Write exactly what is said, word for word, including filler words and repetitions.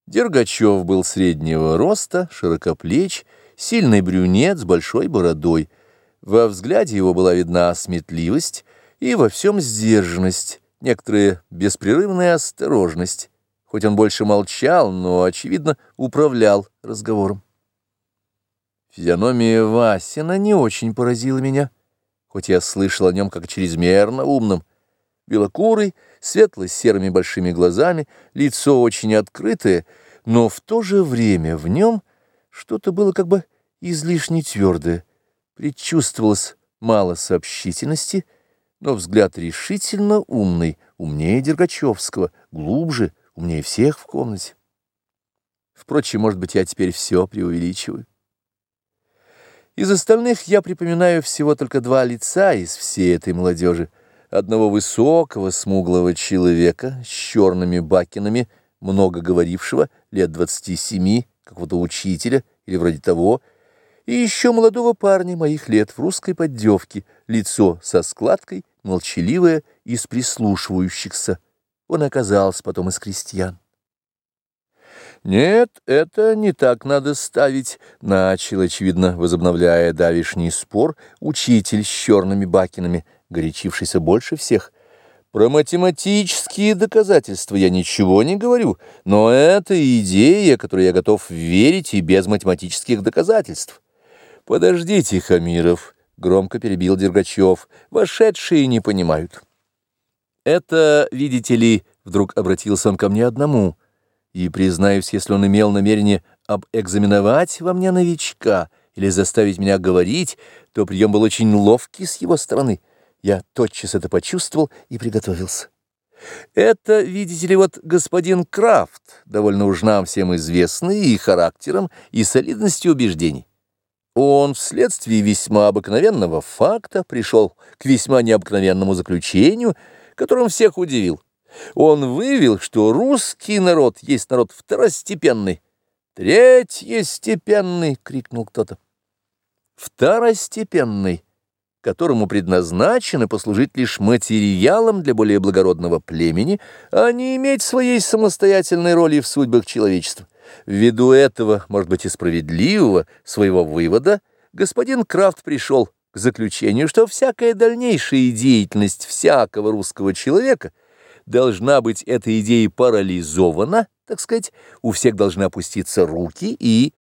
Дергачев был среднего роста, широкоплеч, сильный брюнет с большой бородой. Во взгляде его была видна сметливость и во всем сдержанность, некоторая беспрерывная осторожность. Хоть он больше молчал, но, очевидно, управлял разговором. Физиономия Васина не очень поразила меня, хоть я слышал о нем как чрезмерно умном. Белокурый, светло-серыми большими глазами, лицо очень открытое, но в то же время в нем что-то было как бы излишне твердое. Предчувствовалось мало сообщительности, но взгляд решительно умный, умнее Дергачевского, глубже, умнее всех в комнате. Впрочем, может быть, я теперь все преувеличиваю. Из остальных я припоминаю всего только два лица из всей этой молодежи. Одного высокого, смуглого человека с черными бакинами, много говорившего, лет двадцати семи, какого-то учителя или вроде того, и еще молодого парня моих лет в русской поддевке, лицо со складкой, молчаливое, из прислушивающихся. Он оказался потом из крестьян. «Нет, это не так надо ставить», — начал, очевидно, возобновляя давишний спор, учитель с черными бакинами, горячившийся больше всех. «Про математические доказательства я ничего не говорю, но это идея, которой я готов верить и без математических доказательств». «Подождите, Хамиров», — громко перебил Дергачев, — «вошедшие не понимают». «Это, видите ли, — вдруг обратился он ко мне одному, — и, признаюсь, если он имел намерение обэкзаменовать во мне новичка или заставить меня говорить, то прием был очень ловкий с его стороны. Я тотчас это почувствовал и приготовился. Это, видите ли, вот господин Крафт, довольно уж нам всем известный и характером, и солидностью убеждений. Он вследствие весьма обыкновенного факта пришел к весьма необыкновенному заключению, которым всех удивил. Он выявил, что русский народ есть народ второстепенный. «Третьестепенный!» — крикнул кто-то. «Второстепенный, которому предназначено послужить лишь материалом для более благородного племени, а не иметь своей самостоятельной роли в судьбах человечества. Ввиду этого, может быть, и справедливого своего вывода, господин Крафт пришел к заключению, что всякая дальнейшая деятельность всякого русского человека должна быть этой идеей парализована, так сказать, у всех должны опуститься руки и